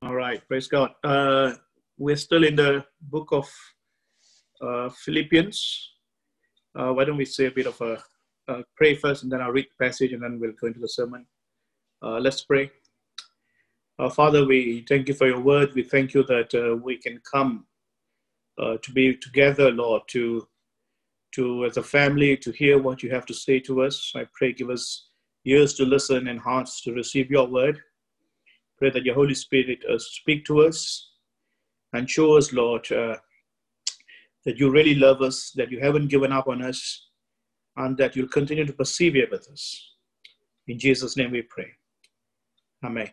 All right, praise God. We're still in the book of Philippians. Why don't we say a bit of a pray first, and then I'll read the passage, and then we'll go into the sermon. Let's pray. Father, we thank you for your word. We thank you that we can come to be together, Lord, to as a family, to hear what you have to say to us. I pray, give us ears to listen and hearts to receive your word. Pray that your Holy Spirit speak to us and show us, Lord, that you really love us, that you haven't given up on us, and that you'll continue to persevere with us. In Jesus' name we pray. Amen.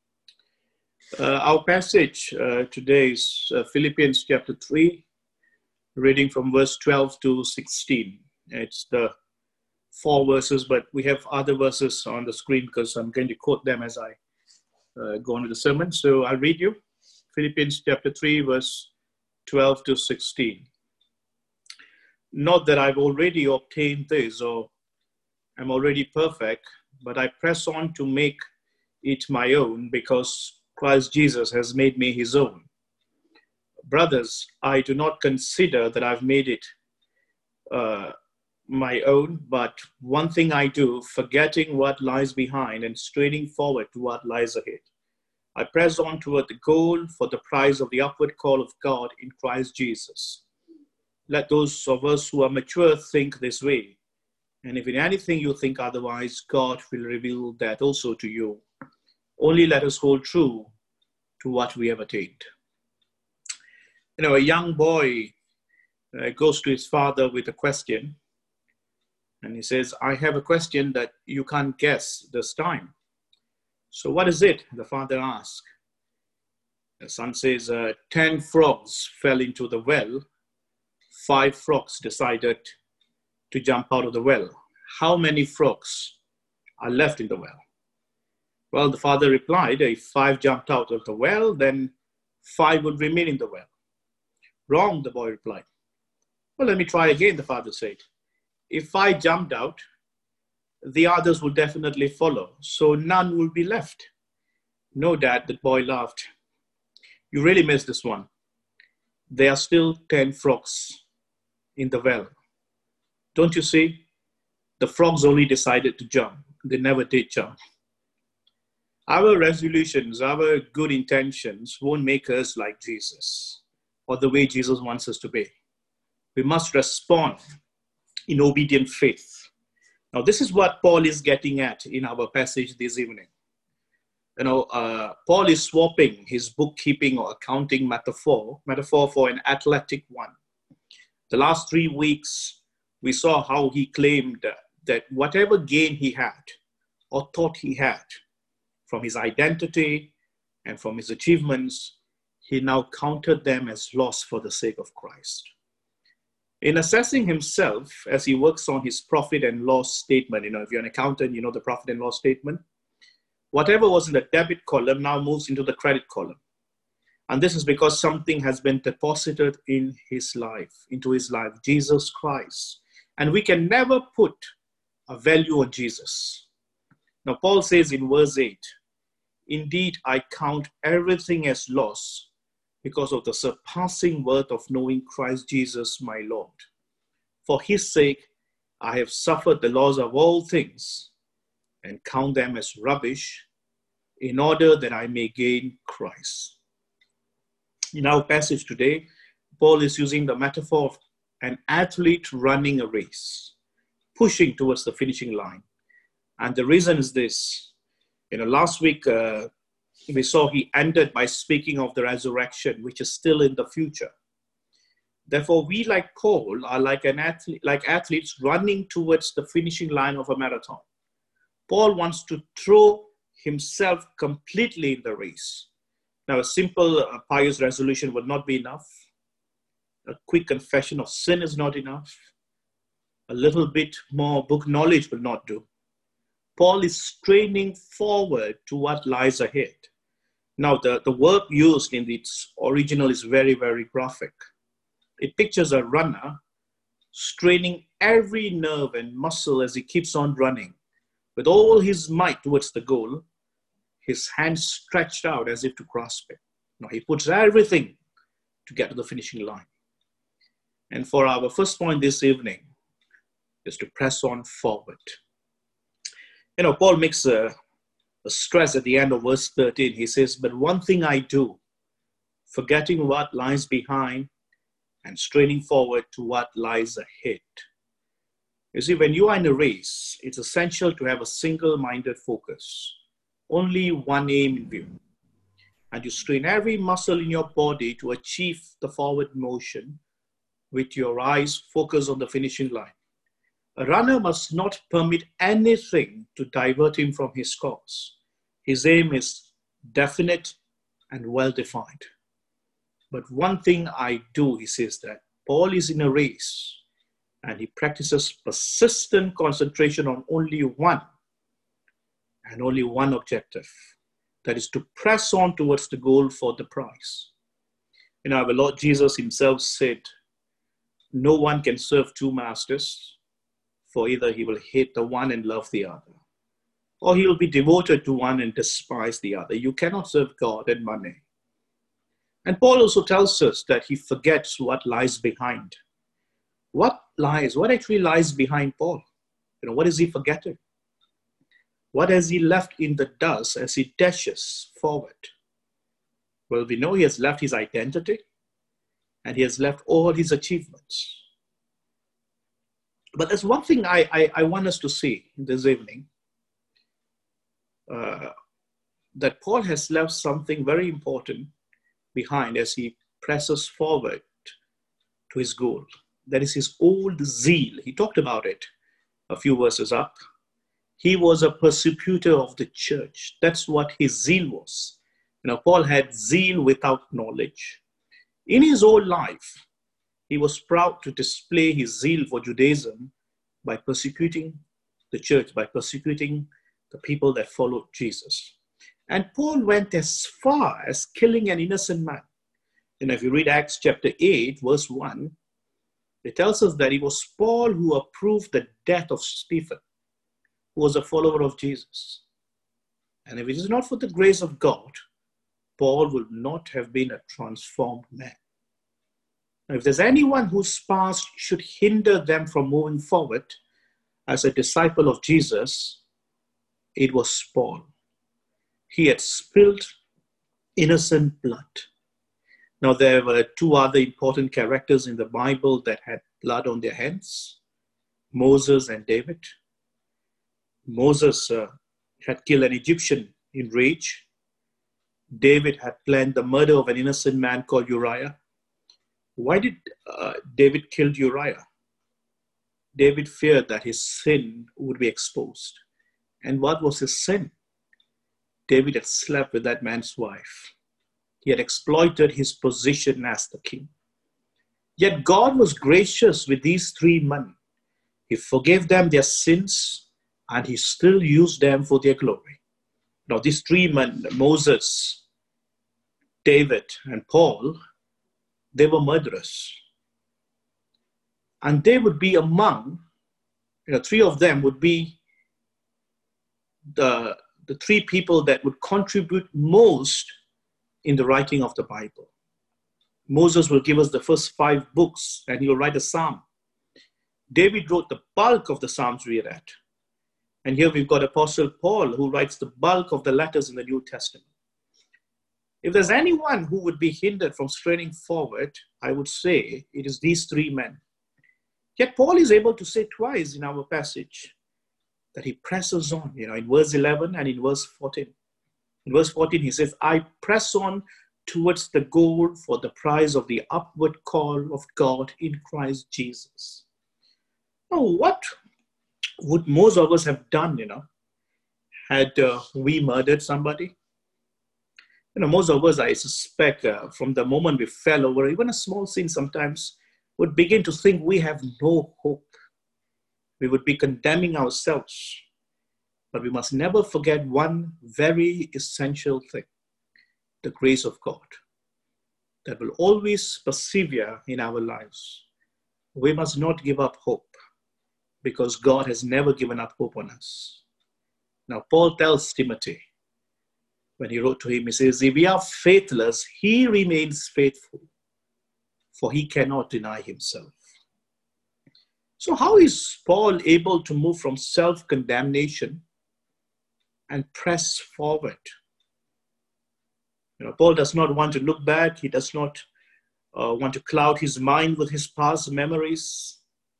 Our passage today is Philippians chapter 3, reading from verse 12 to 16. It's the 4 verses, but we have other verses on the screen because I'm going to quote them as I go on to the sermon. So I'll read you Philippians chapter 3, verse 12 to 16. Not that I've already obtained this or I'm already perfect, but I press on to make it my own because Christ Jesus has made me his own. Brothers, I do not consider that I've made it my own, but one thing I do, forgetting what lies behind and straining forward to what lies ahead. I press on toward the goal for the prize of the upward call of God in Christ Jesus. Let those of us who are mature think this way. And if in anything you think otherwise, God will reveal that also to you. Only let us hold true to what we have attained. You know, a young boy goes to his father with a question. And he says, I have a question that you can't guess this time. So what is it? The father asks. The son says, 10 frogs fell into the well. 5 frogs decided to jump out of the well. How many frogs are left in the well? Well, the father replied, if 5 jumped out of the well, then 5 would remain in the well. Wrong, the boy replied. Well, let me try again, the father said. If I jumped out, the others will definitely follow, so none will be left. No, Dad, the boy laughed. You really missed this one. There are still 10 frogs in the well. Don't you see? The frogs only decided to jump. They never did jump. Our resolutions, our good intentions won't make us like Jesus or the way Jesus wants us to be. We must respond in obedient faith. Now, this is what Paul is getting at in our passage this evening. You know, Paul is swapping his bookkeeping or accounting metaphor for an athletic one. The last 3 weeks, we saw how he claimed that whatever gain he had or thought he had from his identity and from his achievements, he now counted them as loss for the sake of Christ. In assessing himself as he works on his profit and loss statement, you know, if you're an accountant, you know the profit and loss statement, whatever was in the debit column now moves into the credit column. And this is because something has been deposited in his life, into his life, Jesus Christ. And we can never put a value on Jesus. Now, Paul says in verse 8, indeed, I count everything as loss because of the surpassing worth of knowing Christ Jesus, my Lord. For his sake, I have suffered the loss of all things and count them as rubbish in order that I may gain Christ. In our passage today, Paul is using the metaphor of an athlete running a race, pushing towards the finishing line. And the reason is this. You know, last week, we saw he ended by speaking of the resurrection, which is still in the future. Therefore, we like Paul are like athletes running towards the finishing line of a marathon. Paul wants to throw himself completely in the race. Now, a simple pious resolution will not be enough. A quick confession of sin is not enough. A little bit more book knowledge will not do. Paul is straining forward to what lies ahead. Now, the word used in its original is very, very graphic. It pictures a runner straining every nerve and muscle as he keeps on running with all his might towards the goal, his hands stretched out as if to grasp it. Now, he puts everything to get to the finishing line. And for our first point this evening is to press on forward. Paul makes a stress at the end of verse 13. He says, but one thing I do, forgetting what lies behind and straining forward to what lies ahead. You see, when you are in a race, it's essential to have a single-minded focus, only one aim in view. And you strain every muscle in your body to achieve the forward motion with your eyes focused on the finishing line. A runner must not permit anything to divert him from his course. His aim is definite and well-defined. But one thing I do, he says that Paul is in a race and he practices persistent concentration on only one and only one objective. That is to press on towards the goal for the prize. Our Lord Jesus himself said, no one can serve two masters, for either he will hate the one and love the other, or he will be devoted to one and despise the other. You cannot serve God and money. And Paul also tells us that he forgets what lies behind. What actually lies behind Paul? What is he forgetting? What has he left in the dust as he dashes forward? Well, we know he has left his identity and he has left all his achievements. But there's one thing I want us to see this evening, that Paul has left something very important behind as he presses forward to his goal. That is his old zeal. He talked about it a few verses up. He was a persecutor of the church. That's what his zeal was. Paul had zeal without knowledge. In his old life, he was proud to display his zeal for Judaism by persecuting the church, by persecuting the people that followed Jesus. And Paul went as far as killing an innocent man. If you read Acts chapter 8, verse 1, it tells us that it was Paul who approved the death of Stephen, who was a follower of Jesus. And if it is not for the grace of God, Paul would not have been a transformed man. Now, if there's anyone whose past should hinder them from moving forward as a disciple of Jesus, it was Paul. He had spilled innocent blood. Now, there were two other important characters in the Bible that had blood on their hands, Moses and David. Moses had killed an Egyptian in rage. David had planned the murder of an innocent man called Uriah. Why did David kill Uriah? David feared that his sin would be exposed. And what was his sin? David had slept with that man's wife. He had exploited his position as the king. Yet God was gracious with these three men. He forgave them their sins and he still used them for their glory. Now these three men, Moses, David, and Paul, they were murderers. And they would be among, three of them would be the three people that would contribute most in the writing of the Bible. Moses will give us the first 5 books and he will write a psalm. David wrote the bulk of the psalms we read. And here we've got Apostle Paul who writes the bulk of the letters in the New Testament. If there's anyone who would be hindered from straining forward, I would say it is these three men. Yet Paul is able to say twice in our passage that he presses on, in verse 11 and in verse 14. In verse 14, he says, I press on towards the goal for the prize of the upward call of God in Christ Jesus. Now, what would most of us have done, had we murdered somebody? Most of us, I suspect, from the moment we fell over, even a small sin sometimes, would begin to think we have no hope. We would be condemning ourselves. But we must never forget one very essential thing, the grace of God, that will always persevere in our lives. We must not give up hope, because God has never given up hope on us. Now, Paul tells Timothy When he wrote to him, he says, if we are faithless, he remains faithful, for he cannot deny himself. So how is Paul able to move from self-condemnation and press forward? Paul does not want to look back. He does not want to cloud his mind with his past memories.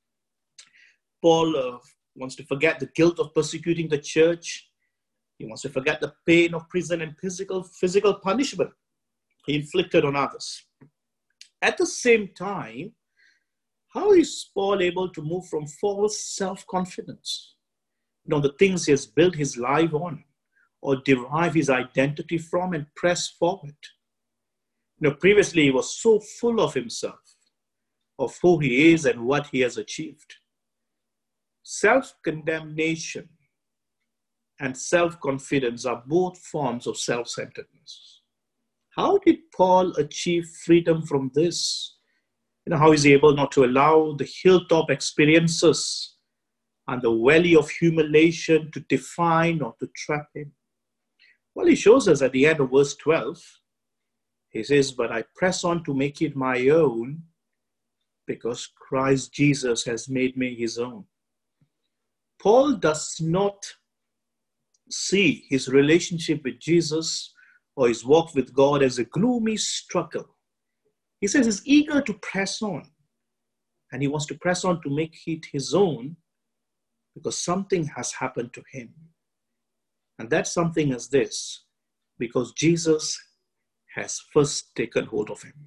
Paul wants to forget the guilt of persecuting the church. He wants to forget the pain of prison and physical punishment he inflicted on others. At the same time, how is Paul able to move from false self-confidence, the things he has built his life on, or derive his identity from, and press forward? Previously he was so full of himself, of who he is and what he has achieved. Self-condemnation and self-confidence are both forms of self-centeredness. How did Paul achieve freedom from this? How is he able not to allow the hilltop experiences and the valley of humiliation to define or to trap him? Well, he shows us at the end of verse 12. He says, but I press on to make it my own because Christ Jesus has made me his own. Paul does not see his relationship with Jesus or his walk with God as a gloomy struggle. He says he's eager to press on, and he wants to press on to make it his own because something has happened to him. And that something is this, because Jesus has first taken hold of him.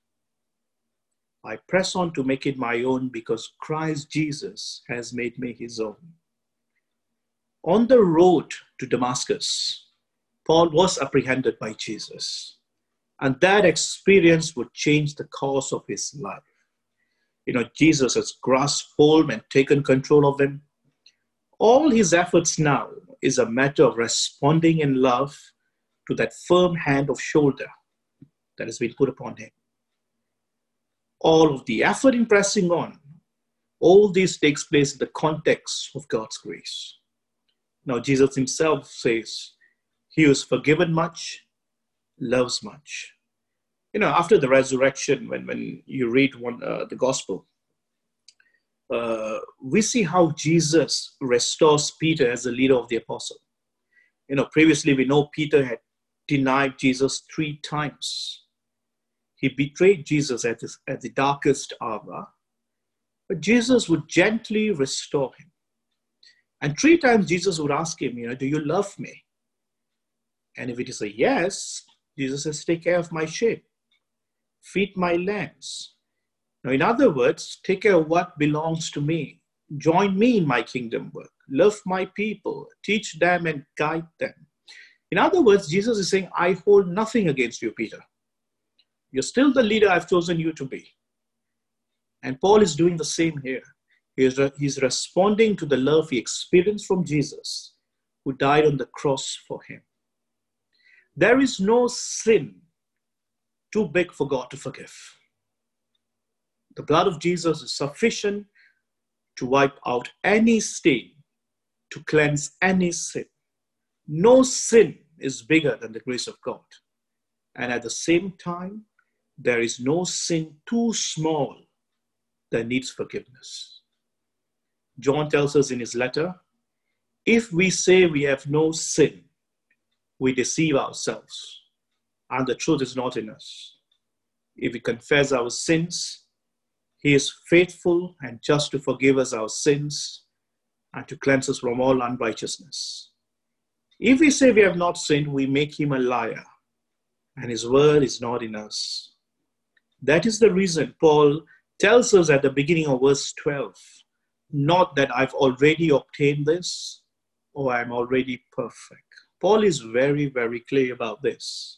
I press on to make it my own because Christ Jesus has made me his own. On the road to Damascus, Paul was apprehended by Jesus, and that experience would change the course of his life. Jesus has grasped hold and taken control of him. All his efforts now is a matter of responding in love to that firm hand of shoulder that has been put upon him. All of the effort in pressing on, all this takes place in the context of God's grace. Now, Jesus himself says, he who is forgiven much, loves much. After the resurrection, when you read the gospel, we see how Jesus restores Peter as the leader of the apostle. Previously we know Peter had denied Jesus 3 times. He betrayed Jesus at the darkest hour, but Jesus would gently restore him. And 3 times Jesus would ask him, do you love me? And if it is a yes, Jesus says, take care of my sheep, feed my lambs. Now, in other words, take care of what belongs to me. Join me in my kingdom work. Love my people. Teach them and guide them. In other words, Jesus is saying, I hold nothing against you, Peter. You're still the leader I've chosen you to be. And Paul is doing the same here. He's responding to the love he experienced from Jesus, who died on the cross for him. There is no sin too big for God to forgive. The blood of Jesus is sufficient to wipe out any stain, to cleanse any sin. No sin is bigger than the grace of God. And at the same time, there is no sin too small that needs forgiveness. John tells us in his letter, if we say we have no sin, we deceive ourselves, and the truth is not in us. If we confess our sins, he is faithful and just to forgive us our sins and to cleanse us from all unrighteousness. If we say we have not sinned, we make him a liar, and his word is not in us. That is the reason Paul tells us at the beginning of verse 12, not that I've already obtained this or I'm already perfect. Paul is very, very clear about this.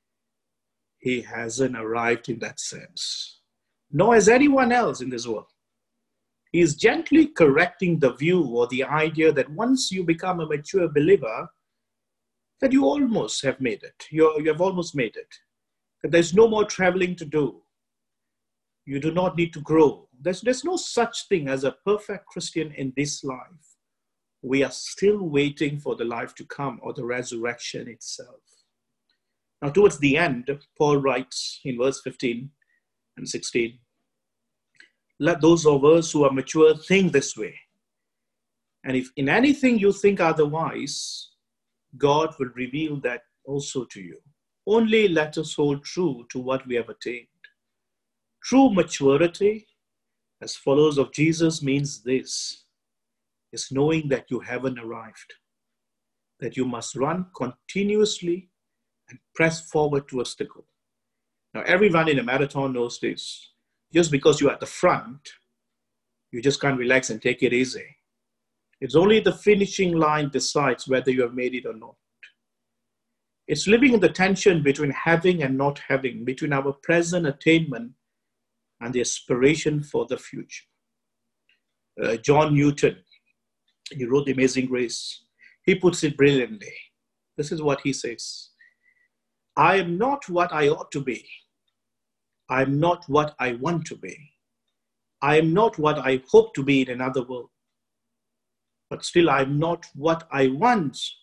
He hasn't arrived in that sense, nor has anyone else in this world. He is gently correcting the view or the idea that once you become a mature believer, that you almost have made it. You have almost made it. That there's no more traveling to do. You do not need to grow. There's no such thing as a perfect Christian in this life. We are still waiting for the life to come or the resurrection itself. Now, towards the end, Paul writes in verse 15 and 16, let those of us who are mature think this way. And if in anything you think otherwise, God will reveal that also to you. Only let us hold true to what we have attained. True maturity, as followers of Jesus, means this, is knowing that you haven't arrived, that you must run continuously and press forward towards the goal. Now, everyone in a marathon knows this. Just because you're at the front, you just can't relax and take it easy. It's only the finishing line decides whether you have made it or not. It's living in the tension between having and not having, between our present attainment and the aspiration for the future. John Newton, he wrote The Amazing Grace. He puts it brilliantly. This is what he says. I am not what I ought to be. I am not what I want to be. I am not what I hope to be in another world. But still, I am not what I once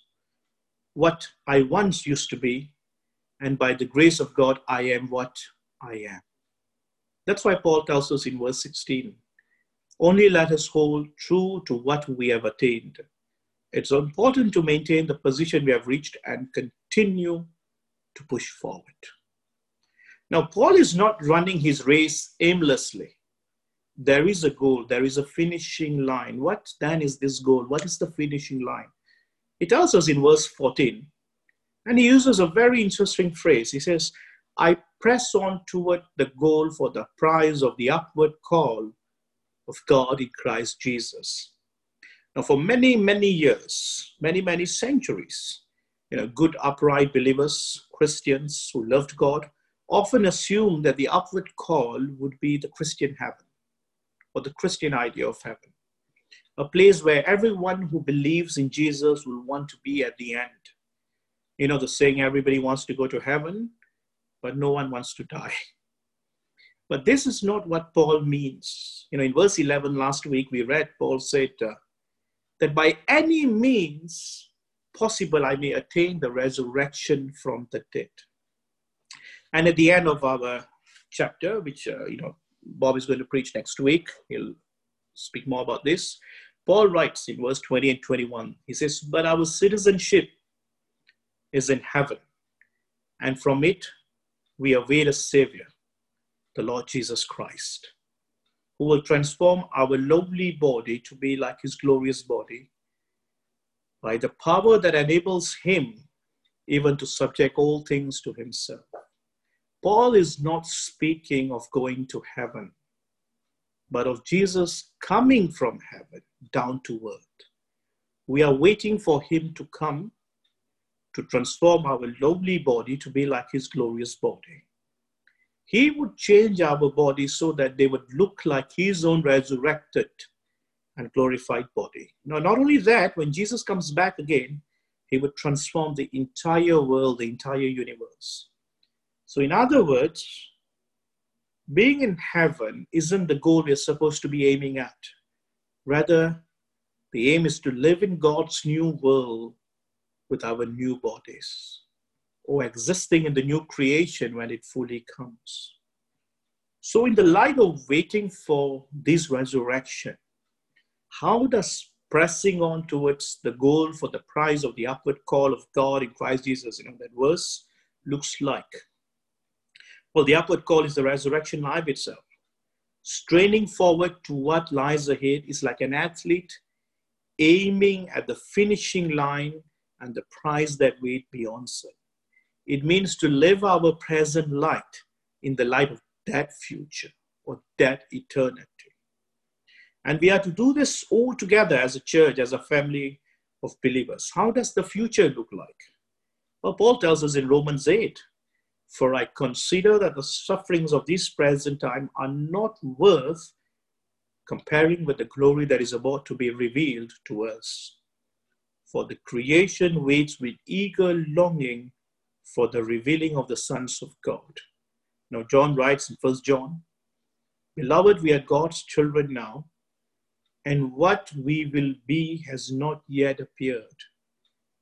used to be. And by the grace of God, I am what I am. That's why Paul tells us in verse 16, only let us hold true to what we have attained. It's important to maintain the position we have reached and continue to push forward. Now, Paul is not running his race aimlessly. There is a goal, there is a finishing line. What then is this goal? What is the finishing line? He tells us in verse 14, and he uses a very interesting phrase. He says, I press on toward the goal for the prize of the upward call of God in Christ Jesus. Now, for many, many years, many centuries, good upright believers, Christians who loved God, often assumed that the upward call would be the Christian heaven, or the Christian idea of heaven, a place where everyone who believes in Jesus will want to be at the end. You know the saying, everybody wants to go to heaven, but no one wants to die. But this is not what Paul means. In verse 11 last week, we read, Paul said that by any means possible, I may attain the resurrection from the dead. And at the end of our chapter, which, Bob is going to preach next week, he'll speak more about this. Paul writes in verse 20 and 21, he says, but our citizenship is in heaven, and from it we await a Savior, the Lord Jesus Christ, who will transform our lowly body to be like his glorious body by the power that enables him even to subject all things to himself. Paul is not speaking of going to heaven, but of Jesus coming from heaven down to earth. We are waiting for him to come to transform our lowly body to be like his glorious body. He would change our bodies so that they would look like his own resurrected and glorified body. Now, not only that, when Jesus comes back again, he would transform the entire world, the entire universe. So in other words, being in heaven isn't the goal we're supposed to be aiming at. Rather, the aim is to live in God's new world with our new bodies, or existing in the new creation when it fully comes. So in the light of waiting for this resurrection, how does pressing on towards the goal for the prize of the upward call of God in Christ Jesus, that verse, looks like? Well, the upward call is the resurrection life itself. Straining forward to what lies ahead is like an athlete aiming at the finishing line and the prize that waits beyond sight. It means to live our present light in the light of that future or that eternity. And we are to do this all together as a church, as a family of believers. How does the future look like? Well, Paul tells us in Romans 8, for I consider that the sufferings of this present time are not worth comparing with the glory that is about to be revealed to us. For the creation waits with eager longing for the revealing of the sons of God. Now, John writes in 1 John, beloved, we are God's children now, and what we will be has not yet appeared.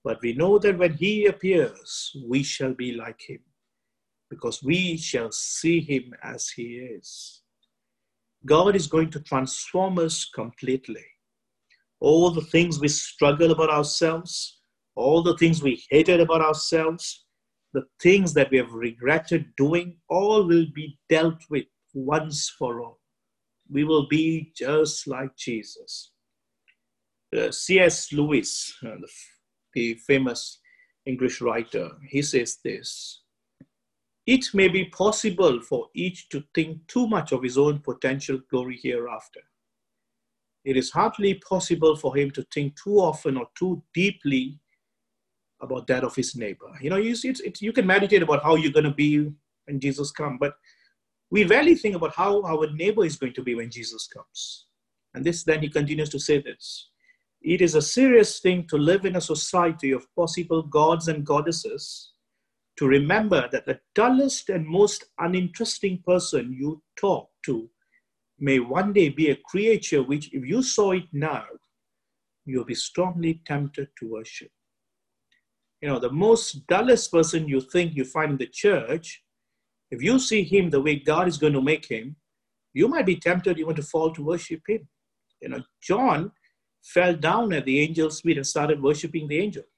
But we know that when he appears, we shall be like him, because we shall see him as he is. God is going to transform us completely. All the things we struggle about ourselves, all the things we hated about ourselves, the things that we have regretted doing, all will be dealt with once for all. We will be just like Jesus. C.S. Lewis, the famous English writer, he says this: "It may be possible for each to think too much of his own potential glory hereafter. It is hardly possible for him to think too often or too deeply about that of his neighbor." You know, you can meditate about how you're going to be when Jesus comes, but we rarely think about how our neighbor is going to be when Jesus comes. And then he continues to say this: "It is a serious thing to live in a society of possible gods and goddesses, to remember that the dullest and most uninteresting person you talk to may one day be a creature which, if you saw it now, you'll be strongly tempted to worship." You know, the most dullest person you think you find in the church, if you see him the way God is going to make him, you might be tempted even to fall to worship him. You know, John fell down at the angel's feet and started worshiping the angel.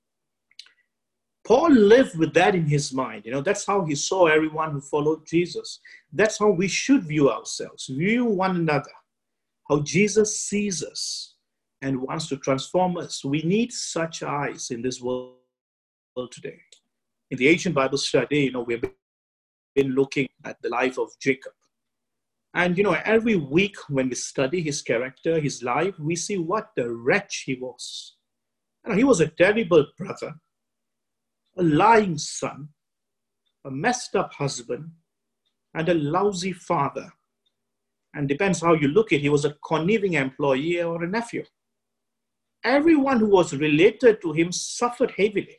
Paul lived with that in his mind. You know, that's how he saw everyone who followed Jesus. That's how we should view ourselves, view one another, how Jesus sees us and wants to transform us. We need such eyes in this world today. In the ancient Bible study, you know, we've been looking at the life of Jacob. And, you know, every week when we study his character, his life, we see what a wretch he was. You know, he was a terrible brother, a lying son, a messed up husband, and a lousy father. And depends how you look at it, he was a conniving employee or a nephew. Everyone who was related to him suffered heavily.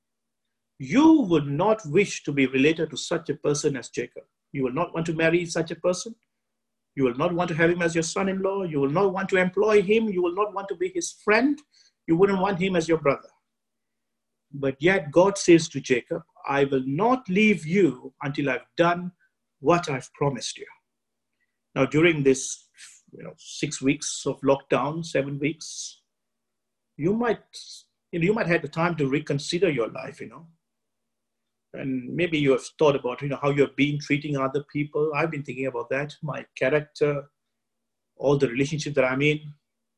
You would not wish to be related to such a person as Jacob. You will not want to marry such a person. You will not want to have him as your son-in-law. You will not want to employ him. You will not want to be his friend. You wouldn't want him as your brother. But yet God says to Jacob, "I will not leave you until I've done what I've promised you." Now, during this 6 weeks of lockdown, 7 weeks, you might have the time to reconsider your life, and maybe you have thought about, how you've been treating other people. I've been thinking about that, my character, all the relationships that I'm in.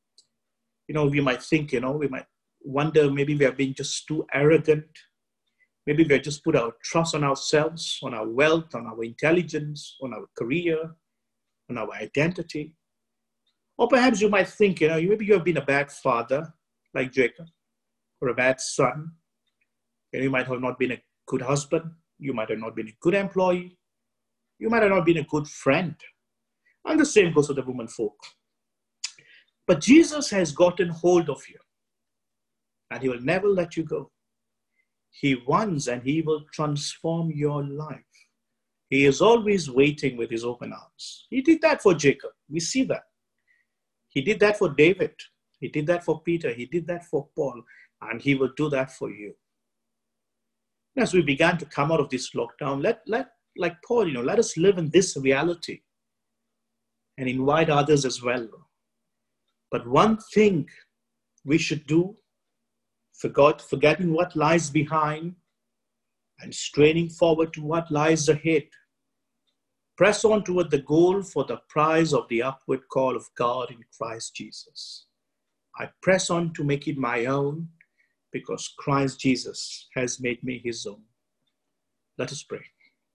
We might think, we might wonder, maybe we have been just too arrogant. Maybe we have just put our trust on ourselves, on our wealth, on our intelligence, on our career, on our identity. Or perhaps you might think, maybe you have been a bad father, like Jacob, or a bad son. You might have not been a good husband. You might have not been a good employee. You might have not been a good friend. And the same goes for the woman folk. But Jesus has gotten hold of you, and he will never let you go. He wants and he will transform your life. He is always waiting with his open arms. He did that for Jacob. We see that. He did that for David. He did that for Peter. He did that for Paul. And he will do that for you. As we began to come out of this lockdown, like Paul, let us live in this reality and invite others as well. But one thing we should do, forgetting what lies behind and straining forward to what lies ahead. Press on toward the goal for the prize of the upward call of God in Christ Jesus. I press on to make it my own because Christ Jesus has made me his own. Let us pray.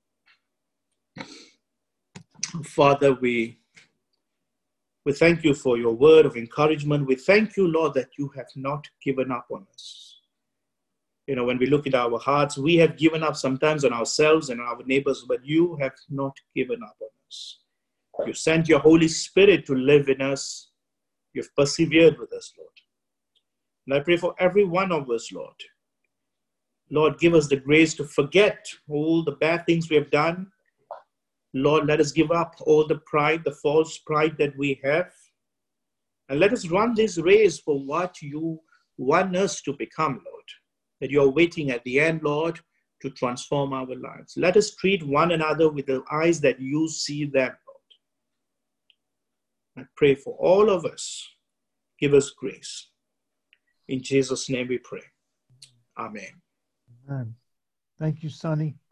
Father, we thank you for your word of encouragement. We thank you, Lord, that you have not given up on us. When we look at our hearts, we have given up sometimes on ourselves and our neighbors, but you have not given up on us. You sent your Holy Spirit to live in us. You've persevered with us, Lord. And I pray for every one of us, Lord. Lord, give us the grace to forget all the bad things we have done. Lord, let us give up all the pride, the false pride that we have. And let us run this race for what you want us to become, Lord. that you're waiting at the end, Lord, to transform our lives. Let us treat one another with the eyes that you see them, Lord. I pray for all of us. Give us grace. In Jesus' name we pray. Amen. Amen. Thank you, Sonny.